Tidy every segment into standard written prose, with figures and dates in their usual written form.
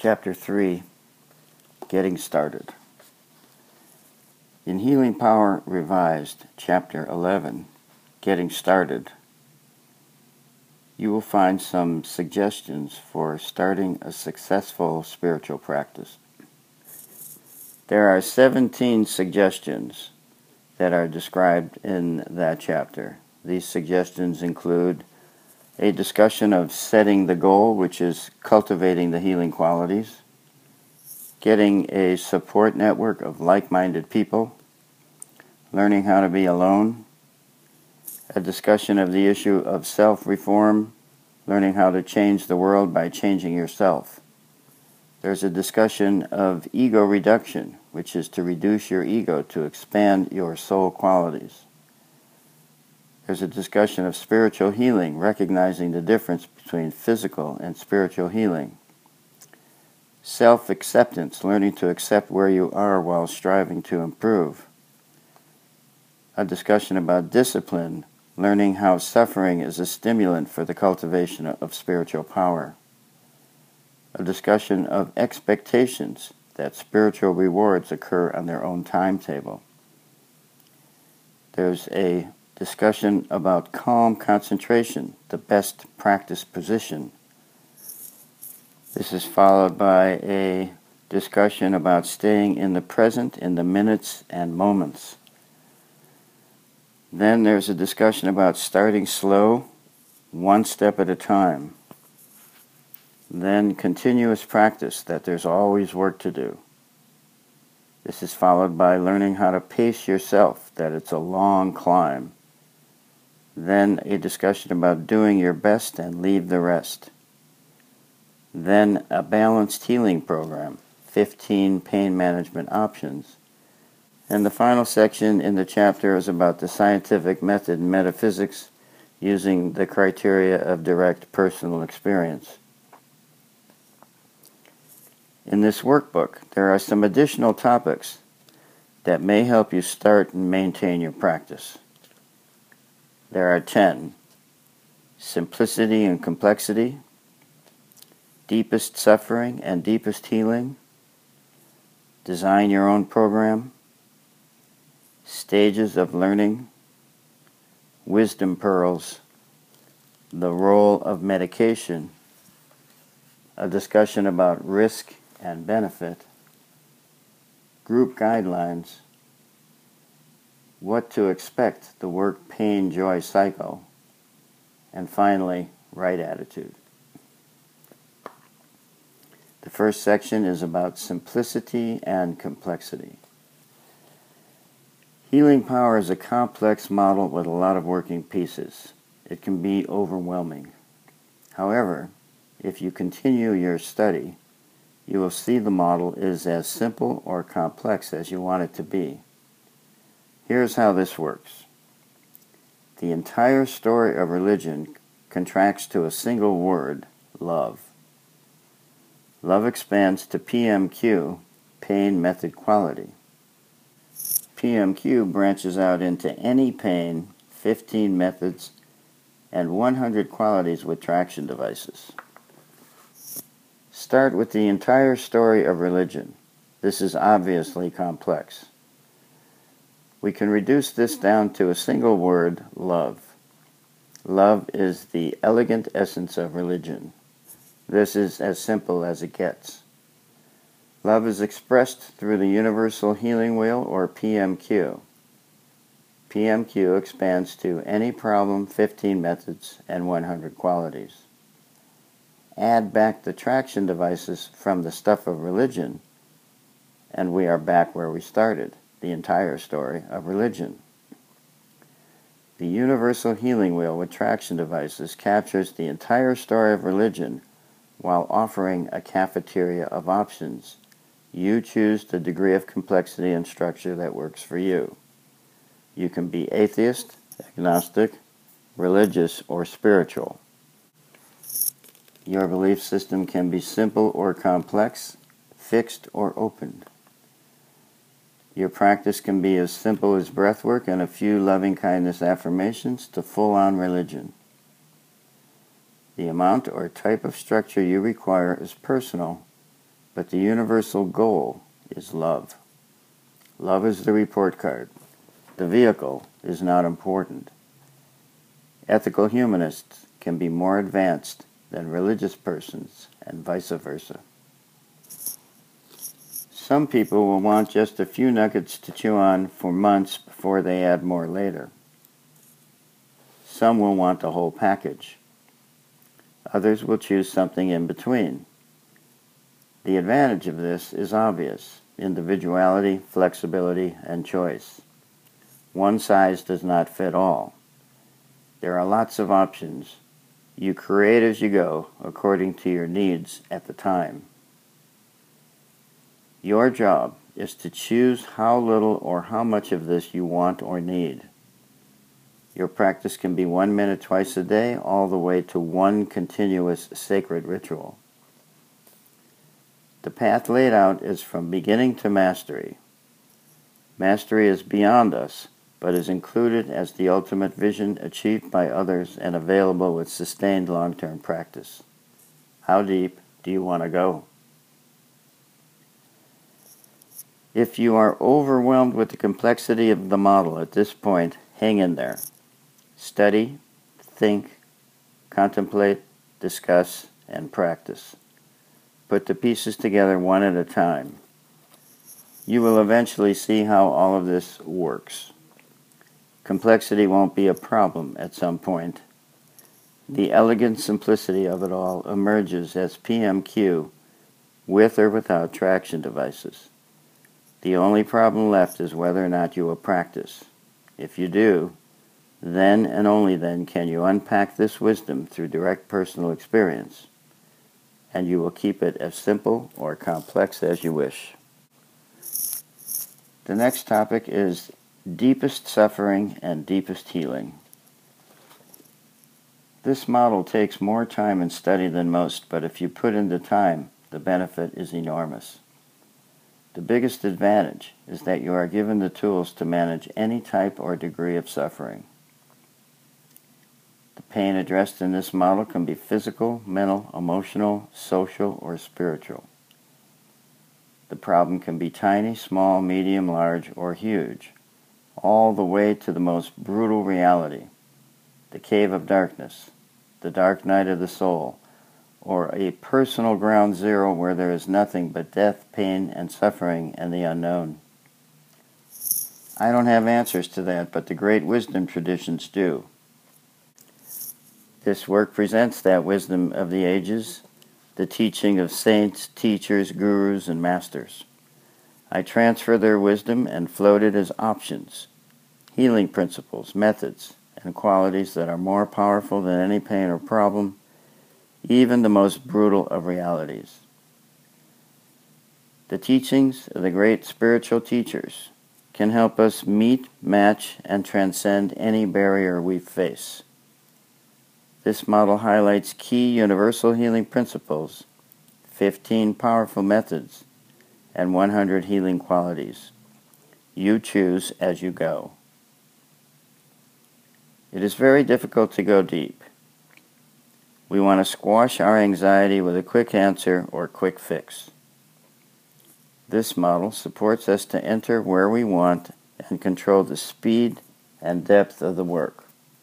Chapter 3, Getting Started. In Healing Power Revised, Chapter 11, Getting Started, you will find some suggestions for starting a successful spiritual practice. There are 17 suggestions that are described in that chapter. These suggestions include a discussion of setting the goal, which is cultivating the healing qualities, getting a support network of like-minded people, learning how to be alone, a discussion of the issue of self-reform, learning how to change the world by changing yourself. There's a discussion of ego reduction, which is to reduce your ego to expand your soul qualities. There's a discussion of spiritual healing, recognizing the difference between physical and spiritual healing. Self-acceptance, learning to accept where you are while striving to improve. A discussion about discipline, learning how suffering is a stimulant for the cultivation of spiritual power. A discussion of expectations, that spiritual rewards occur on their own timetable. There's a discussion about calm concentration, the best practice position. This is followed by a discussion about staying in the present in the minutes and moments. Then there's a discussion about starting slow, one step at a time. Then continuous practice, that there's always work to do. This is followed by learning how to pace yourself, that it's a long climb. Then a discussion about doing your best and leave the rest. Then a balanced healing program, 15 pain management options. And the final section in the chapter is about the scientific method in metaphysics using the criteria of direct personal experience. In this workbook, there are some additional topics that may help you start and maintain your practice. There are 10. Simplicity and complexity, deepest suffering and deepest healing, design your own program, stages of learning, wisdom pearls, the role of medication, a discussion about risk and benefit, group guidelines, what to expect, the work, pain, joy cycle, and finally, right attitude. The first section is about simplicity and complexity. Healing power is a complex model with a lot of working pieces. It can be overwhelming. However, if you continue your study, you will see the model is as simple or complex as you want it to be. Here's how this works. The entire story of religion contracts to a single word, love. Love expands to PMQ, pain method quality. PMQ branches out into any pain, 15 methods, and 100 qualities with traction devices. Start with the entire story of religion. This is obviously complex. We can reduce this down to a single word, love. Love is the elegant essence of religion. This is as simple as it gets. Love is expressed through the Universal Healing Wheel, or PMQ. PMQ expands to any problem, 15 methods, and 100 qualities. Add back the traction devices from the stuff of religion, and we are back where we started, the entire story of religion. The Universal Healing Wheel with traction devices captures the entire story of religion while offering a cafeteria of options. You choose the degree of complexity and structure that works for you. You can be atheist, agnostic, religious, or spiritual. Your belief system can be simple or complex, fixed or open. Your practice can be as simple as breathwork and a few loving-kindness affirmations to full-on religion. The amount or type of structure you require is personal but the universal goal is love. Love is the report card. The vehicle is not important. Ethical humanists can be more advanced than religious persons, and vice versa. Some people will want just a few nuggets to chew on for months before they add more later. Some will want the whole package. Others will choose something in between. The advantage of this is obvious: individuality, flexibility, and choice. One size does not fit all. There are lots of options. You create as you go, according to your needs at the time. Your job is to choose how little or how much of this you want or need. Your practice can be 1 minute twice a day, all the way to one continuous sacred ritual. The path laid out is from beginning to mastery. Mastery is beyond us, but is included as the ultimate vision achieved by others and available with sustained long-term practice. How deep do you want to go? If you are overwhelmed with the complexity of the model at this point, hang in there. Study, think, contemplate, discuss, and practice. Put the pieces together one at a time. You will eventually see how all of this works. Complexity won't be a problem at some point. The elegant simplicity of it all emerges as PMQ, with or without traction devices. The only problem left is whether or not you will practice. If you do, then and only then can you unpack this wisdom through direct personal experience, and you will keep it as simple or complex as you wish. The next topic is deepest suffering and deepest healing. This model takes more time and study than most, but if you put in the time, the benefit is enormous. The biggest advantage is that you are given the tools to manage any type or degree of suffering. The pain addressed in this model can be physical, mental, emotional, social, or spiritual. The problem can be tiny, small, medium, large, or huge, all the way to the most brutal reality, the cave of darkness, the dark night of the soul, or a personal ground zero where there is nothing but death, pain, and suffering and the unknown. I don't have answers to that, but the great wisdom traditions do. This work presents that wisdom of the ages, the teaching of saints, teachers, gurus, and masters. I transfer their wisdom and float it as options, healing principles, methods, and qualities that are more powerful than any pain or problem, even the most brutal of realities. The teachings of the great spiritual teachers can help us meet, match, and transcend any barrier we face. This model highlights key universal healing principles, 15 powerful methods, and 100 healing qualities. You choose as you go. It is very difficult to go deep. We want to squash our anxiety with a quick answer or quick fix. This model supports us to enter where we want and control the speed and depth of the work.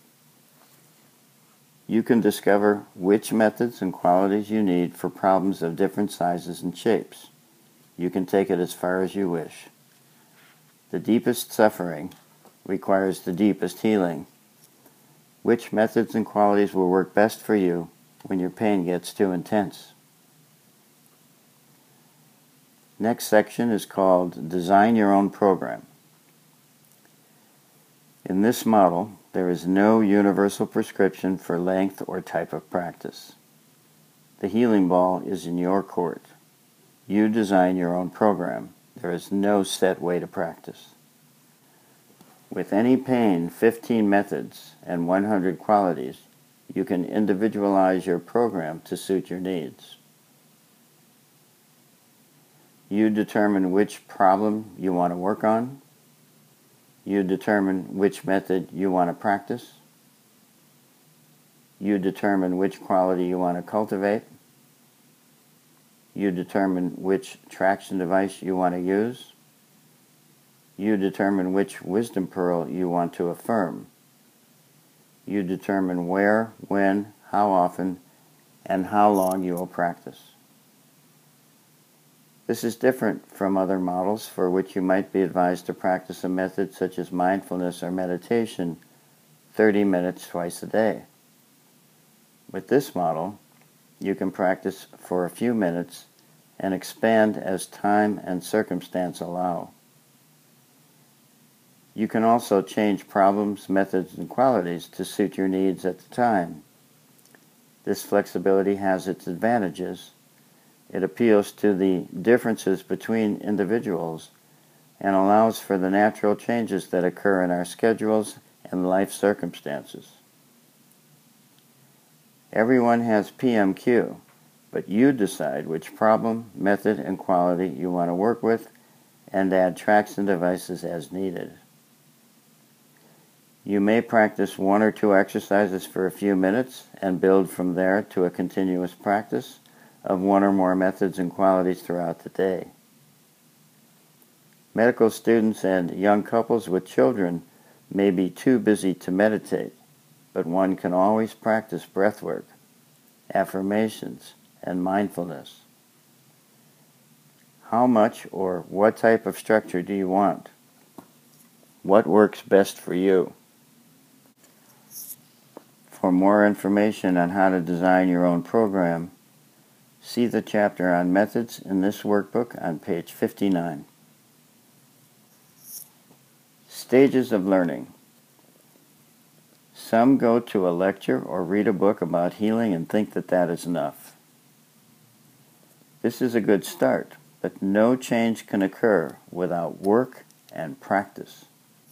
You can discover which methods and qualities you need for problems of different sizes and shapes. You can take it as far as you wish. The deepest suffering requires the deepest healing. Which methods and qualities will work best for you when your pain gets too intense? Next section is called Design Your Own Program. In this model, there is no universal prescription for length or type of practice. The healing ball is in your court. You design your own program. There is no set way to practice. With any pain, 15 methods, and 100 qualities, you can individualize your program to suit your needs. You determine which problem you want to work on. You determine which method you want to practice. You determine which quality you want to cultivate. You determine which traction device you want to use. You determine which wisdom pearl you want to affirm. You determine where, when, how often, and how long you will practice. This is different from other models for which you might be advised to practice a method such as mindfulness or meditation 30 minutes twice a day. With this model, you can practice for a few minutes and expand as time and circumstance allow. You can also change problems, methods, and qualities to suit your needs at the time. This flexibility has its advantages. It appeals to the differences between individuals and allows for the natural changes that occur in our schedules and life circumstances. Everyone has PMQ, but you decide which problem, method, and quality you want to work with and add tracks and devices as needed. You may practice 1 or 2 exercises for a few minutes and build from there to a continuous practice of 1 or more methods and qualities throughout the day. Medical students and young couples with children may be too busy to meditate, but one can always practice breathwork, affirmations, and mindfulness. How much or what type of structure do you want? What works best for you? For more information on how to design your own program, see the chapter on methods in this workbook on page 59. Stages of learning. Some go to a lecture or read a book about healing and think that that is enough. This is a good start, but no change can occur without work and practice.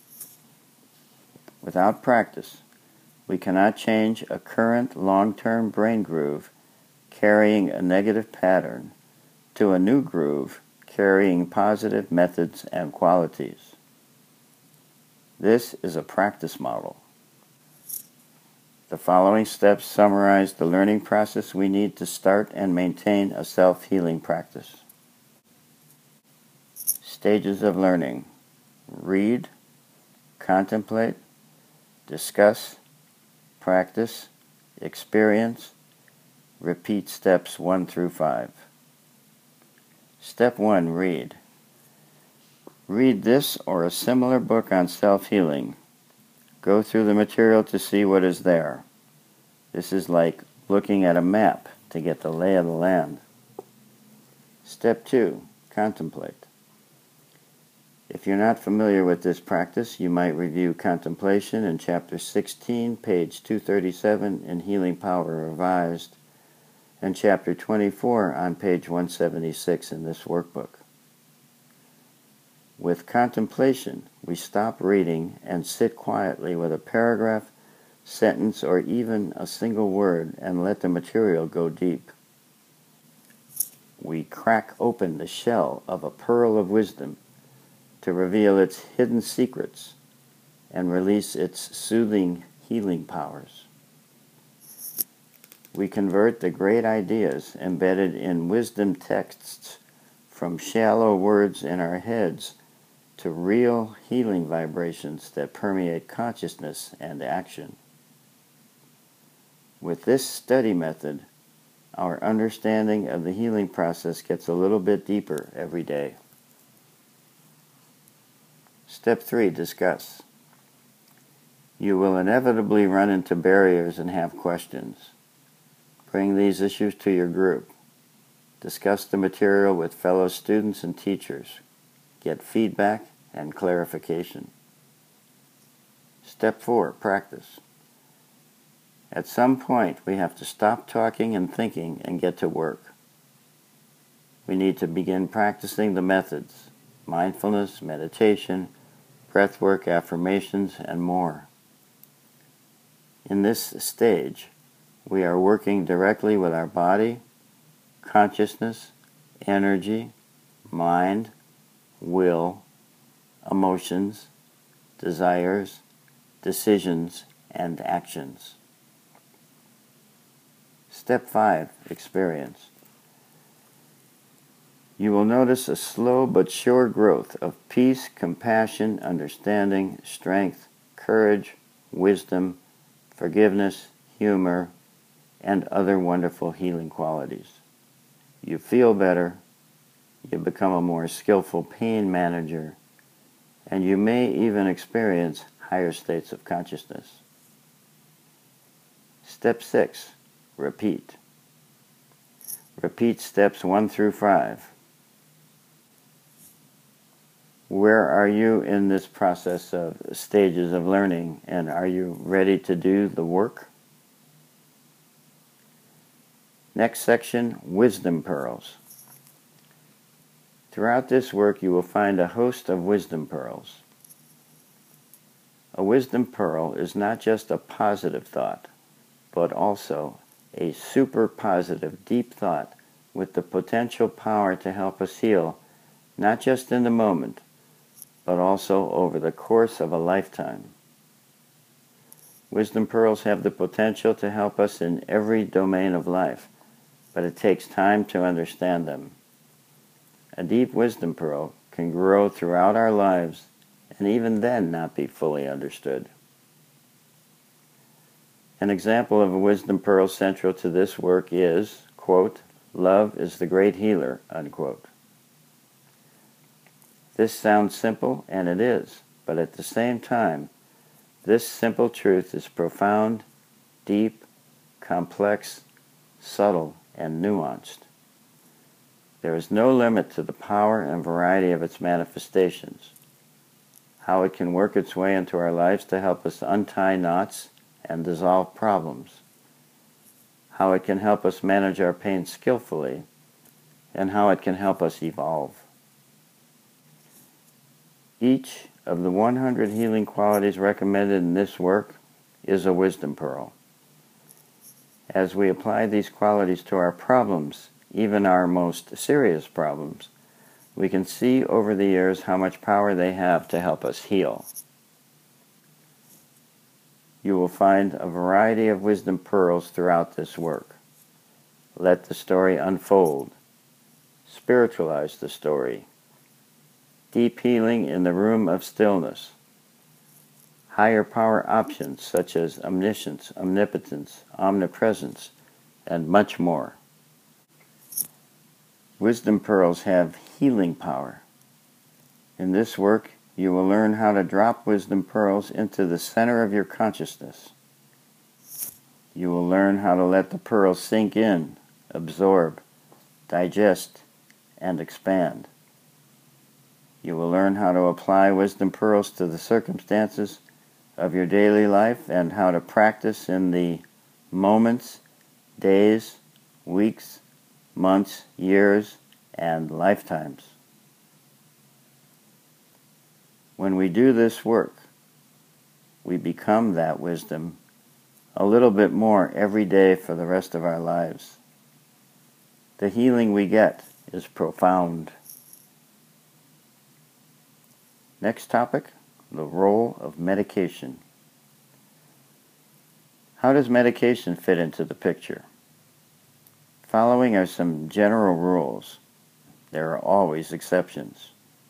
Without practice, we cannot change a current long-term brain groove carrying a negative pattern to a new groove carrying positive methods and qualities. This is a practice model. The following steps summarize the learning process we need to start and maintain a self-healing practice. Stages of learning. Read, contemplate, discuss, practice, experience, repeat steps 1 through 5. Step 1, read. Read this or a similar book on self-healing. Go through the material to see what is there. This is like looking at a map to get the lay of the land. Step 2, contemplate. If you're not familiar with this practice, you might review Contemplation in Chapter 16, page 237 in Healing Power Revised, and Chapter 24 on page 176 in this workbook. With contemplation, we stop reading and sit quietly with a paragraph, sentence, or even a single word and let the material go deep. We crack open the shell of a pearl of wisdom to reveal its hidden secrets and release its soothing, healing powers. We convert the great ideas embedded in wisdom texts from shallow words in our heads to real healing vibrations that permeate consciousness and action. With this study method, our understanding of the healing process gets a little bit deeper every day. Step 3, discuss. You will inevitably run into barriers and have questions. Bring these issues to your group. Discuss the material with fellow students and teachers. Get feedback and clarification. Step 4, practice. At some point, we have to stop talking and thinking and get to work. We need to begin practicing the methods: mindfulness, meditation, breathwork, affirmations, and more. In this stage, we are working directly with our body, consciousness, energy, mind, will, emotions, desires, decisions, and actions. Step 5, experience. You will notice a slow but sure growth of peace, compassion, understanding, strength, courage, wisdom, forgiveness, humor, and other wonderful healing qualities. You feel better, you become a more skillful pain manager, and you may even experience higher states of consciousness. Step 6. Repeat. Repeat steps 1 through 5. Where are you in this process of stages of learning, and are you ready to do the work? Next section, Wisdom Pearls. Throughout this work you will find a host of wisdom pearls. A wisdom pearl is not just a positive thought, but also a super positive, deep thought with the potential power to help us heal, not just in the moment, but also over the course of a lifetime. Wisdom pearls have the potential to help us in every domain of life, but it takes time to understand them. A deep wisdom pearl can grow throughout our lives and even then not be fully understood. An example of a wisdom pearl central to this work is, quote, "Love is the great healer," unquote. This sounds simple, and it is, but at the same time, this simple truth is profound, deep, complex, subtle, and nuanced. There is no limit to the power and variety of its manifestations, how it can work its way into our lives to help us untie knots and dissolve problems, how it can help us manage our pain skillfully, and how it can help us evolve. Each of the 100 healing qualities recommended in this work is a wisdom pearl. As we apply these qualities to our problems, even our most serious problems, we can see over the years how much power they have to help us heal. You will find a variety of wisdom pearls throughout this work. Let the story unfold. Spiritualize the story. Deep healing in the room of stillness. Higher power options such as omniscience, omnipotence, omnipresence, and much more. Wisdom pearls have healing power. In this work, you will learn how to drop wisdom pearls into the center of your consciousness. You will learn how to let the pearls sink in, absorb, digest, and expand. You will learn how to apply wisdom pearls to the circumstances of your daily life and how to practice in the moments, days, weeks, months, years, and lifetimes. When we do this work, we become that wisdom a little bit more every day for the rest of our lives. The healing we get is profound. Next topic, the role of medication. How does medication fit into the picture? Following are some general rules. There are always exceptions.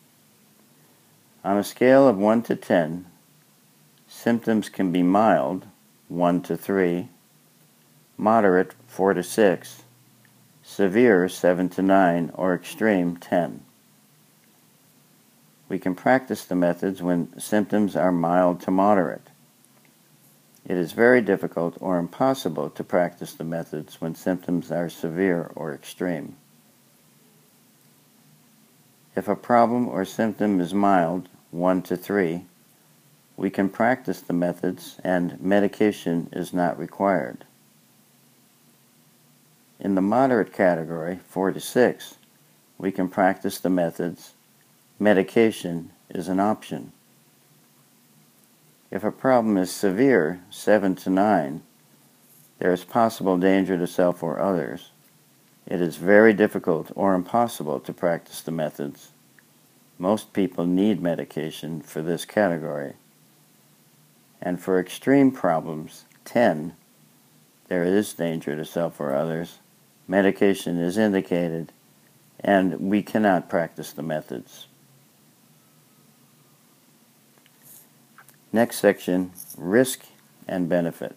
On a scale of 1 to 10, symptoms can be mild, 1 to 3, moderate, 4 to 6, severe, 7 to 9, or extreme, 10. We can practice the methods when symptoms are mild to moderate. It is very difficult or impossible to practice the methods when symptoms are severe or extreme. If a problem or symptom is mild, 1 to 3, we can practice the methods and medication is not required. In the moderate category, 4 to 6, we can practice the methods. Medication is an option. If a problem is severe, 7 to 9, there is possible danger to self or others. It is very difficult or impossible to practice the methods. Most people need medication for this category. And for extreme problems, 10, there is danger to self or others. Medication is indicated, and we cannot practice the methods. Next section, risk and benefit.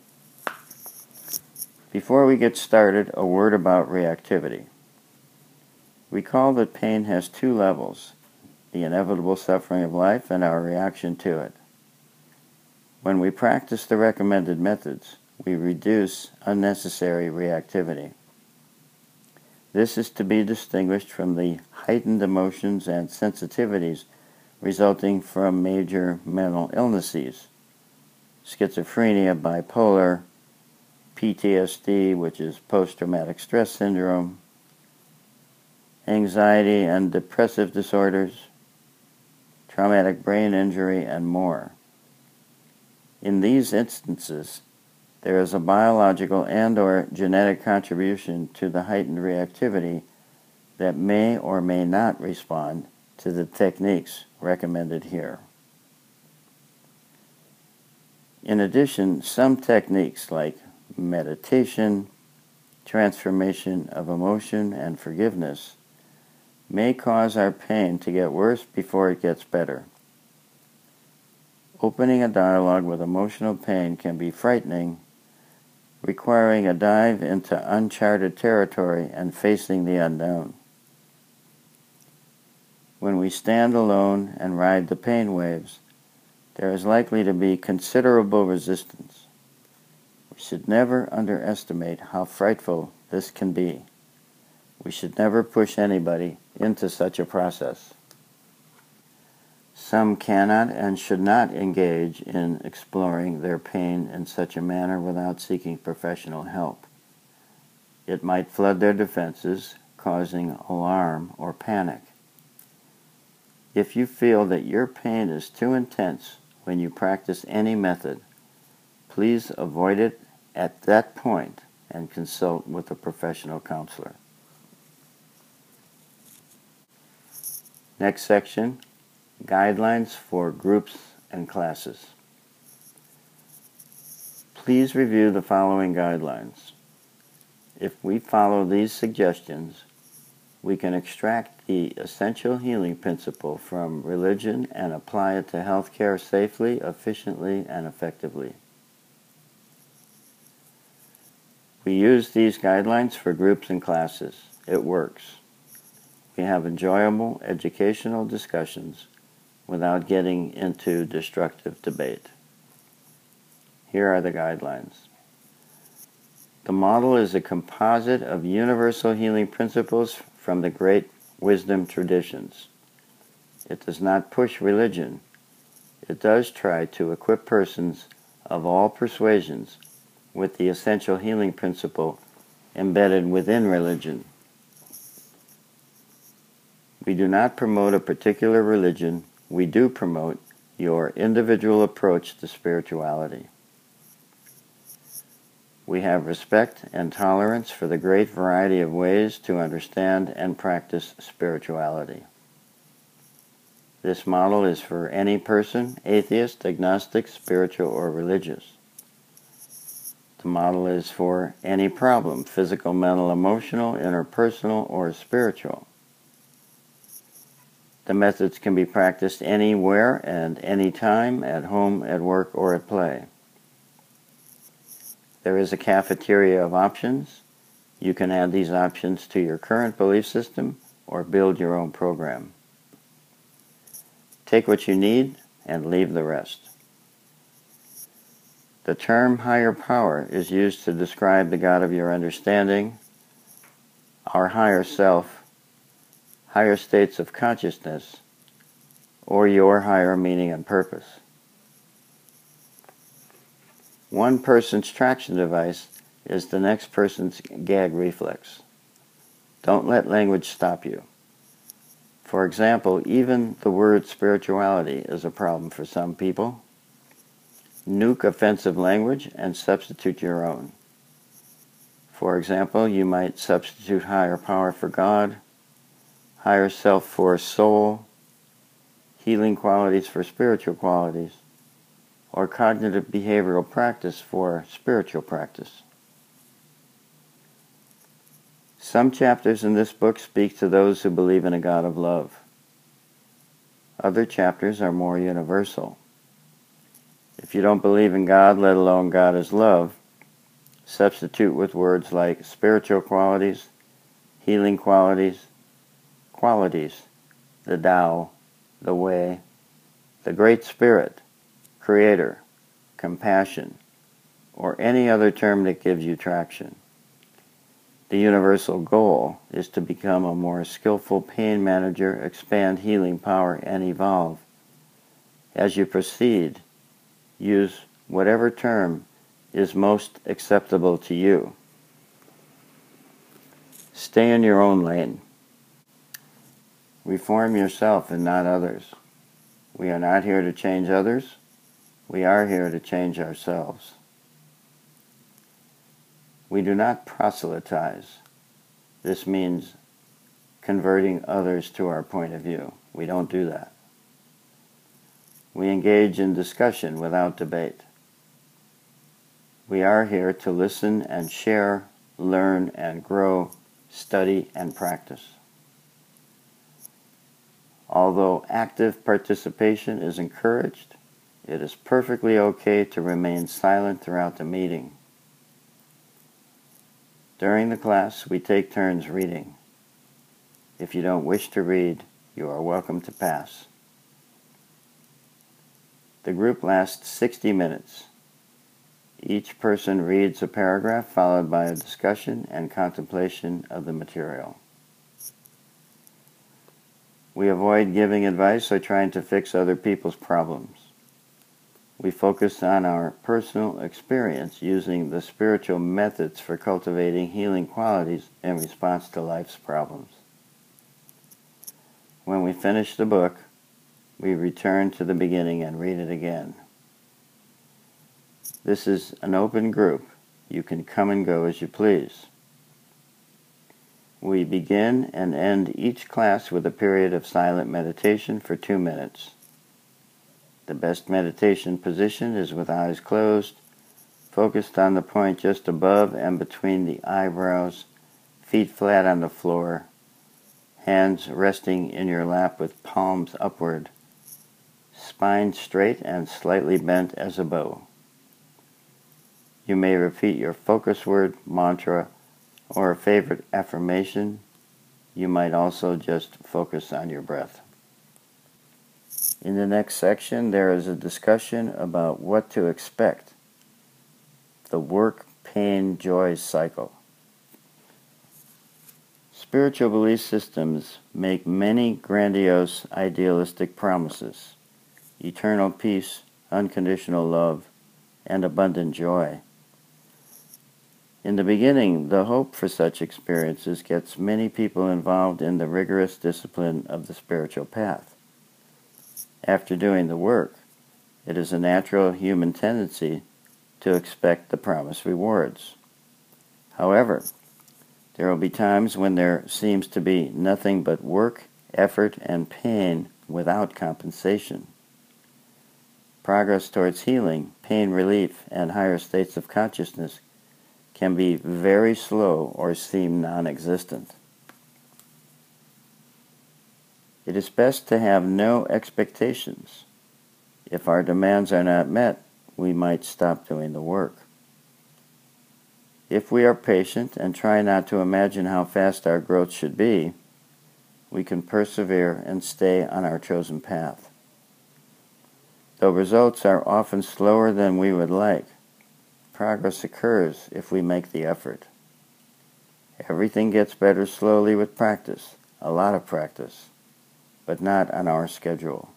Before we get started, a word about reactivity. Recall that pain has two levels, the inevitable suffering of life and our reaction to it. When we practice the recommended methods, we reduce unnecessary reactivity. This is to be distinguished from the heightened emotions and sensitivities resulting from major mental illnesses, schizophrenia, bipolar, PTSD, which is post-traumatic stress syndrome, anxiety and depressive disorders, traumatic brain injury, and more. In these instances, there is a biological and/or genetic contribution to the heightened reactivity that may or may not respond to the techniques recommended here. In addition, some techniques like meditation, transformation of emotion, and forgiveness may cause our pain to get worse before it gets better. Opening a dialogue with emotional pain can be frightening, requiring a dive into uncharted territory and facing the unknown. When we stand alone and ride the pain waves, there is likely to be considerable resistance. We should never underestimate how frightful this can be. We should never push anybody into such a process. Some cannot and should not engage in exploring their pain in such a manner without seeking professional help. It might flood their defenses, causing alarm or panic. If you feel that your pain is too intense when you practice any method, please avoid it at that point and consult with a professional counselor. Next section, guidelines for groups and classes. Please review the following guidelines. If we follow these suggestions, we can extract the essential healing principle from religion and apply it to healthcare safely, efficiently, and effectively. We use these guidelines for groups and classes. It works. We have enjoyable educational discussions without getting into destructive debate. Here are the guidelines. The model is a composite of universal healing principles from the great wisdom traditions. It does not push religion. It does try to equip persons of all persuasions with the essential healing principle embedded within religion. We do not promote a particular religion. We do promote your individual approach to spirituality. We have respect and tolerance for the great variety of ways to understand and practice spirituality. This model is for any person, atheist, agnostic, spiritual, or religious. The model is for any problem, physical, mental, emotional, interpersonal, or spiritual. The methods can be practiced anywhere and anytime, at home, at work, or at play. There is a cafeteria of options. You can add these options to your current belief system or build your own program. Take what you need and leave the rest. The term higher power is used to describe the God of your understanding, our higher self, higher states of consciousness, or your higher meaning and purpose. One person's traction device is the next person's gag reflex. Don't let language stop you. For example, even the word spirituality is a problem for some people. Nuke offensive language and substitute your own. For example, you might substitute higher power for God, higher self for soul, healing qualities for spiritual qualities, or cognitive behavioral practice for spiritual practice. Some chapters in this book speak to those who believe in a God of love. Other chapters are more universal. If you don't believe in God, let alone God is love, substitute with words like spiritual qualities, healing qualities, the Tao, the Way, the Great Spirit, Creator, compassion, or any other term that gives you traction. The universal goal is to become a more skillful pain manager, expand healing power, and evolve. As you proceed, use whatever term is most acceptable to you. Stay in your own lane. Reform yourself and not others. We are not here to change others. We are here to change ourselves. We do not proselytize. This means converting others to our point of view. We don't do that. We engage in discussion without debate. We are here to listen and share, learn and grow, study and practice. Although active participation is encouraged, it is perfectly okay to remain silent throughout the meeting. During the class, we take turns reading. If you don't wish to read, you are welcome to pass. The group lasts 60 minutes. Each person reads a paragraph followed by a discussion and contemplation of the material. We avoid giving advice or trying to fix other people's problems. We focus on our personal experience using the spiritual methods for cultivating healing qualities in response to life's problems. When we finish the book, we return to the beginning and read it again. This is an open group. You can come and go as you please. We begin and end each class with a period of silent meditation for 2 minutes. The best meditation position is with eyes closed, focused on the point just above and between the eyebrows, feet flat on the floor, hands resting in your lap with palms upward, spine straight and slightly bent as a bow. You may repeat your focus word, mantra, or a favorite affirmation. You might also just focus on your breath. In the next section, there is a discussion about what to expect. The work, pain, joy cycle. Spiritual belief systems make many grandiose, idealistic promises. Eternal peace, unconditional love, and abundant joy. In the beginning, the hope for such experiences gets many people involved in the rigorous discipline of the spiritual path. After doing the work, it is a natural human tendency to expect the promised rewards. However, there will be times when there seems to be nothing but work, effort, and pain without compensation. Progress towards healing, pain relief, and higher states of consciousness can be very slow or seem non-existent. It is best to have no expectations. If our demands are not met, we might stop doing the work. If we are patient and try not to imagine how fast our growth should be, we can persevere and stay on our chosen path. Though results are often slower than we would like, progress occurs if we make the effort. Everything gets better slowly with practice, a lot of practice, but not on our schedule.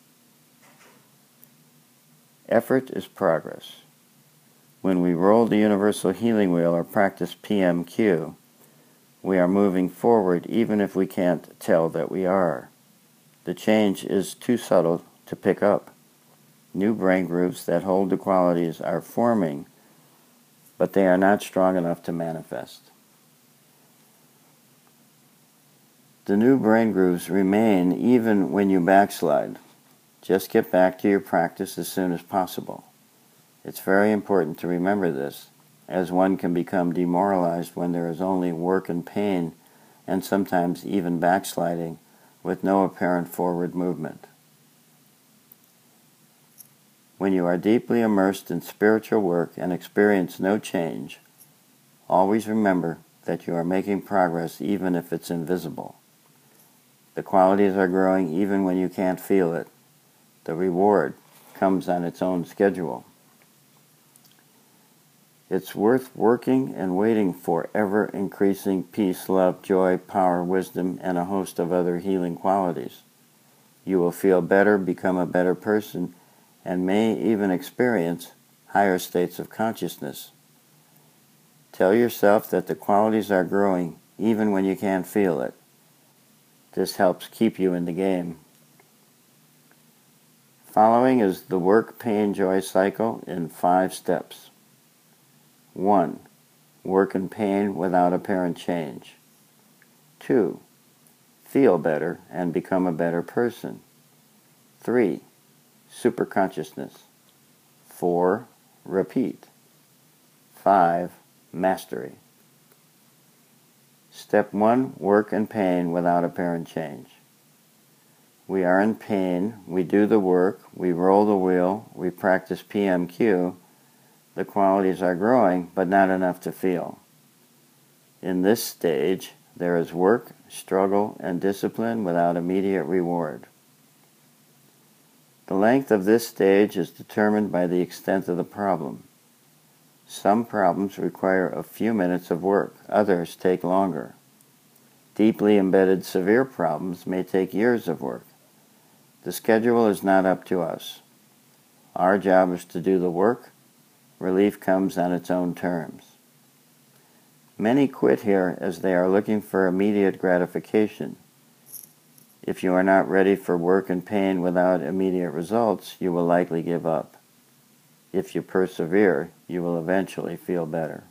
Effort is progress. When we roll the universal healing wheel or practice PMQ, we are moving forward even if we can't tell that we are. The change is too subtle to pick up. New brain grooves that hold the qualities are forming, but they are not strong enough to manifest. The new brain grooves remain even when you backslide. Just get back to your practice as soon as possible. It's very important to remember this as one can become demoralized when there is only work and pain, and sometimes even backsliding, with no apparent forward movement. When you are deeply immersed in spiritual work and experience no change, always remember that you are making progress even if it's invisible. The qualities are growing even when you can't feel it. The reward comes on its own schedule. It's worth working and waiting for ever-increasing peace, love, joy, power, wisdom, and a host of other healing qualities. You will feel better, become a better person, and may even experience higher states of consciousness. Tell yourself that the qualities are growing even when you can't feel it. This helps keep you in the game. Following is the work, pain, joy cycle in 5 steps. 1. Work in pain without apparent change. 2. Feel better and become a better person. 3. Superconsciousness. 4. Repeat. 5. Mastery. Step 1. Work in pain without apparent change. We are in pain, we do the work, we roll the wheel, we practice PMQ. The qualities are growing, but not enough to feel. In this stage, there is work, struggle, and discipline without immediate reward. The length of this stage is determined by the extent of the problem. Some problems require a few minutes of work, others take longer. Deeply embedded severe problems may take years of work. The schedule is not up to us. Our job is to do the work. Relief comes on its own terms. Many quit here as they are looking for immediate gratification. If you are not ready for work and pain without immediate results, you will likely give up. If you persevere, you will eventually feel better.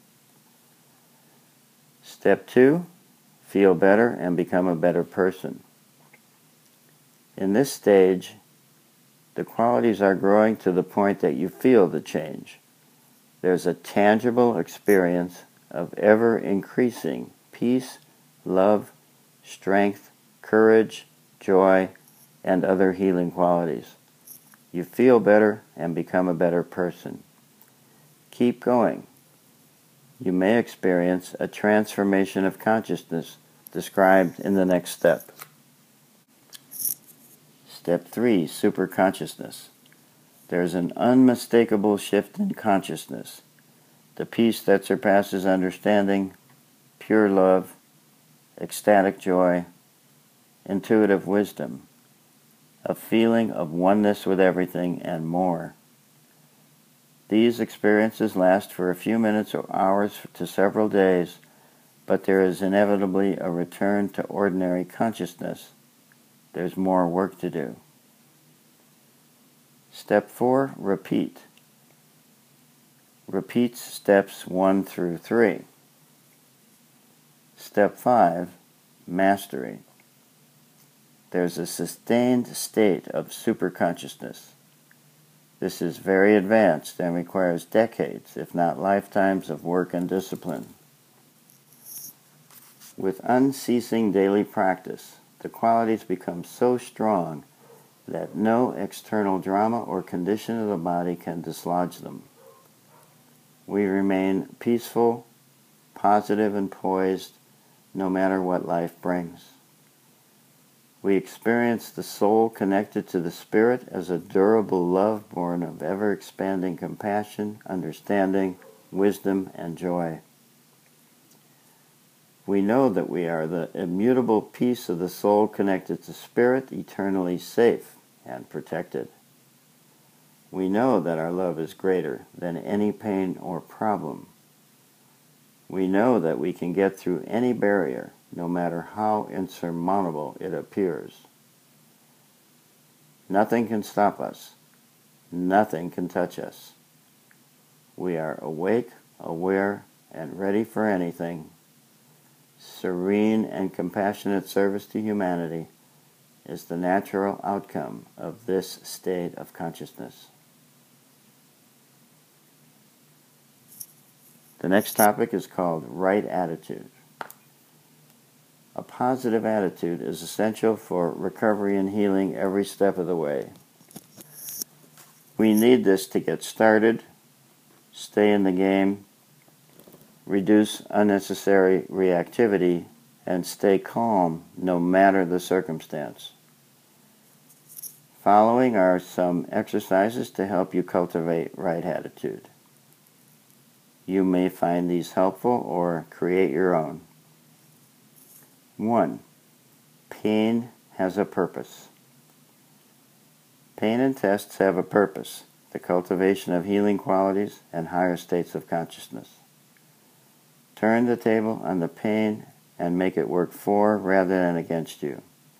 Step 2. Feel better and become a better person. In this stage, the qualities are growing to the point that you feel the change. There's a tangible experience of ever-increasing peace, love, strength, courage, joy, and other healing qualities. You feel better and become a better person. Keep going. You may experience a transformation of consciousness described in the next step. Step 3. Superconsciousness. There's an unmistakable shift in consciousness. The peace that surpasses understanding, pure love, ecstatic joy, intuitive wisdom, a feeling of oneness with everything, and more. These experiences last for a few minutes or hours to several days, but there is inevitably a return to ordinary consciousness. There's more work to do. Step 4. Repeat. Repeats steps 1 through 3. Step 5. Mastery. There's a sustained state of superconsciousness. This is very advanced and requires decades, if not lifetimes, of work and discipline. With unceasing daily practice, the qualities become so strong that no external drama or condition of the body can dislodge them. We remain peaceful, positive, and poised no matter what life brings. We experience the soul connected to the spirit as a durable love born of ever-expanding compassion, understanding, wisdom, and joy. We know that we are the immutable piece of the soul connected to spirit, eternally safe and protected. We know that our love is greater than any pain or problem. We know that we can get through any barrier, no matter how insurmountable it appears. Nothing can stop us. Nothing can touch us. We are awake, aware, and ready for anything. Serene and compassionate service to humanity is the natural outcome of this state of consciousness. The next topic is called right attitude. A positive attitude is essential for recovery and healing every step of the way. We need this to get started, stay in the game, reduce unnecessary reactivity, and stay calm no matter the circumstance. Following are some exercises to help you cultivate right attitude. You may find these helpful or create your own. 1. Pain has a purpose. Pain and tests have a purpose, the cultivation of healing qualities and higher states of consciousness. Turn the table on the pain and make it work for rather than against you.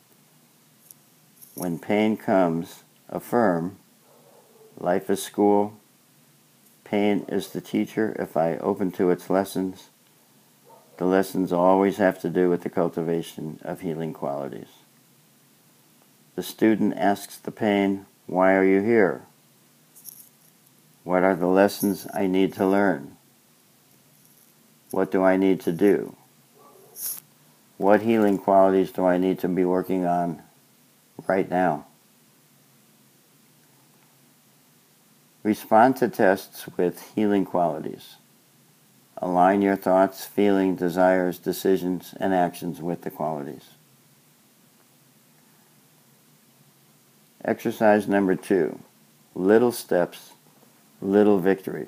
When pain comes, affirm, life is school, pain is the teacher if I open to its lessons. The lessons always have to do with the cultivation of healing qualities. The student asks the pain, why are you here? What are the lessons I need to learn? What do I need to do? What healing qualities do I need to be working on right now? Respond to tests with healing qualities. Align your thoughts, feelings, desires, decisions, and actions with the qualities. Exercise number 2. Little steps, little victories.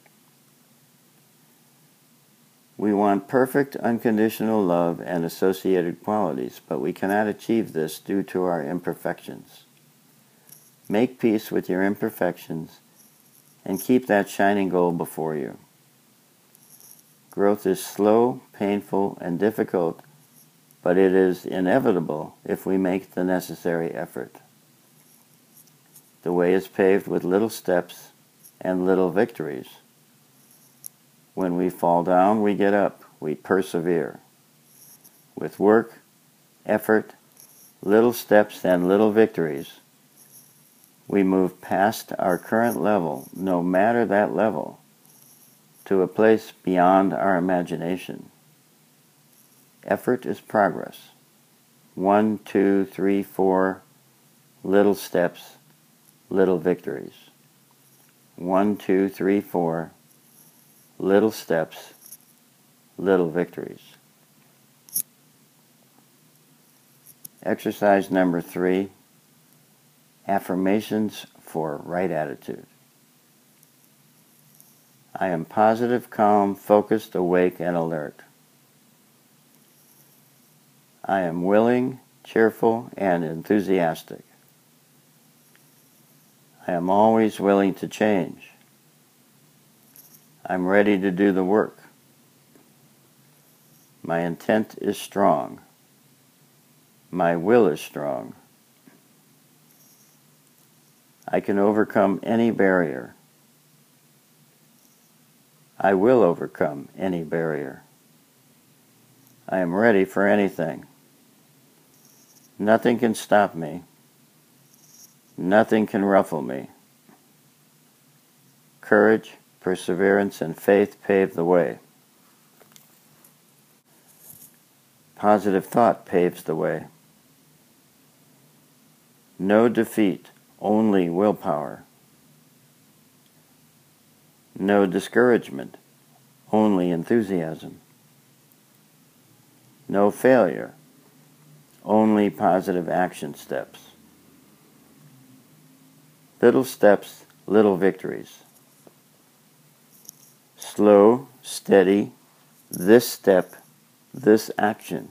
We want perfect unconditional love and associated qualities, but we cannot achieve this due to our imperfections. Make peace with your imperfections and keep that shining goal before you. Growth is slow, painful, and difficult, but it is inevitable if we make the necessary effort. The way is paved with little steps and little victories. When we fall down, we get up. We persevere. With work, effort, little steps, and little victories, we move past our current level, no matter that level, to a place beyond our imagination. Effort is progress. 1, 2, 3, 4, little steps, little victories. 1, 2, 3, 4, little steps, little victories. Exercise number 3, affirmations for right attitude. I am positive, calm, focused, awake, and alert. I am willing, cheerful, and enthusiastic. I am always willing to change. I'm ready to do the work. My intent is strong. My will is strong. I can overcome any barrier. I will overcome any barrier. I am ready for anything. Nothing can stop me. Nothing can ruffle me. Courage, perseverance, and faith pave the way. Positive thought paves the way. No defeat, only willpower. No discouragement, only enthusiasm. No failure, only positive action steps. Little steps, little victories. Slow, steady, this step, this action.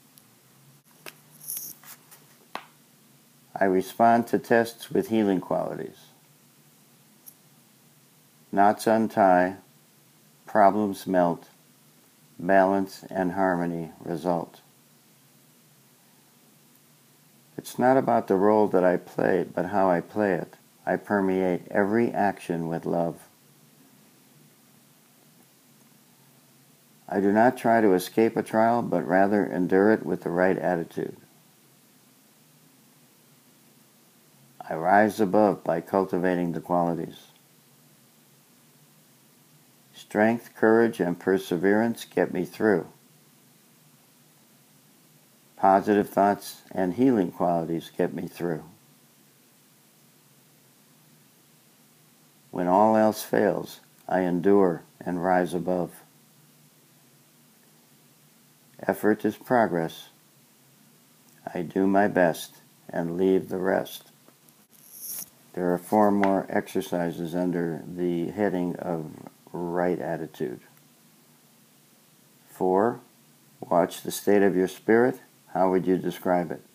I respond to tests with healing qualities. Knots untie, problems melt, balance and harmony result. It's not about the role that I play, but how I play it. I permeate every action with love. I do not try to escape a trial, but rather endure it with the right attitude. I rise above by cultivating the qualities. Strength, courage, and perseverance get me through. Positive thoughts and healing qualities get me through. When all else fails, I endure and rise above. Effort is progress. I do my best and leave the rest. There are 4 more exercises under the heading of right attitude. 4. Watch the state of your spirit. How would you describe it?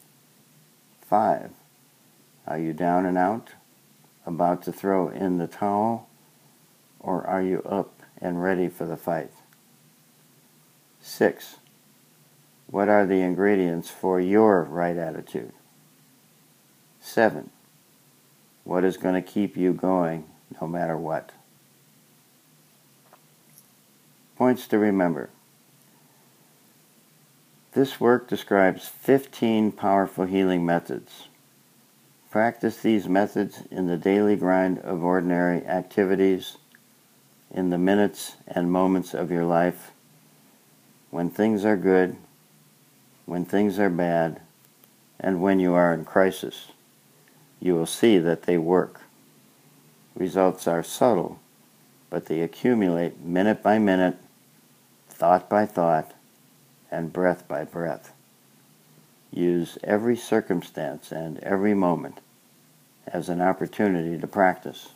5. Are you down and out, about to throw in the towel, or are you up and ready for the fight? 6. What are the ingredients for your right attitude? 7. What is going to keep you going no matter what? Points to remember. This work describes 15 powerful healing methods. Practice these methods in the daily grind of ordinary activities, in the minutes and moments of your life, when things are good, when things are bad, and when you are in crisis. You will see that they work. Results are subtle, but they accumulate minute by minute, thought by thought, and breath by breath. Use every circumstance and every moment as an opportunity to practice.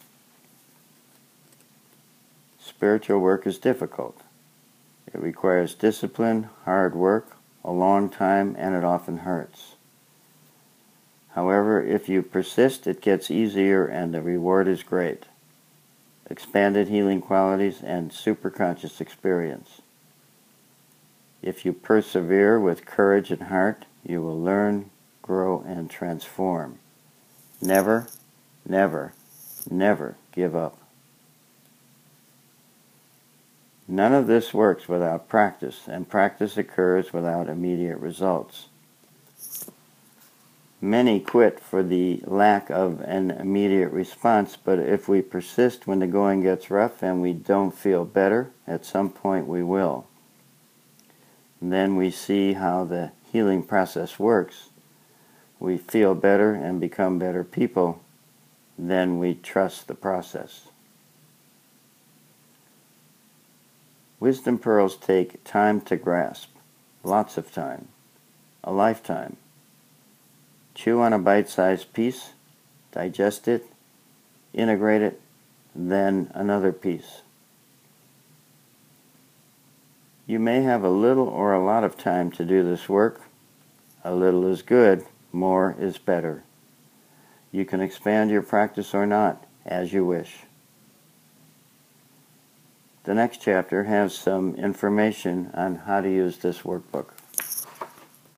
Spiritual work is difficult. It requires discipline, hard work, a long time, and it often hurts. However, if you persist, it gets easier and the reward is great. Expanded healing qualities and superconscious experience. If you persevere with courage and heart, you will learn, grow, and transform. Never, never, never give up. None of this works without practice, and practice occurs without immediate results. Many quit for the lack of an immediate response, but if we persist when the going gets rough and we don't feel better, at some point we will. And then we see how the healing process works. We feel better and become better people. Then we trust the process. Wisdom pearls take time to grasp, lots of time, a lifetime. Chew on a bite-sized piece, digest it, integrate it, then another piece. You may have a little or a lot of time to do this work. A little is good, more is better. You can expand your practice or not, as you wish. The next chapter has some information on how to use this workbook.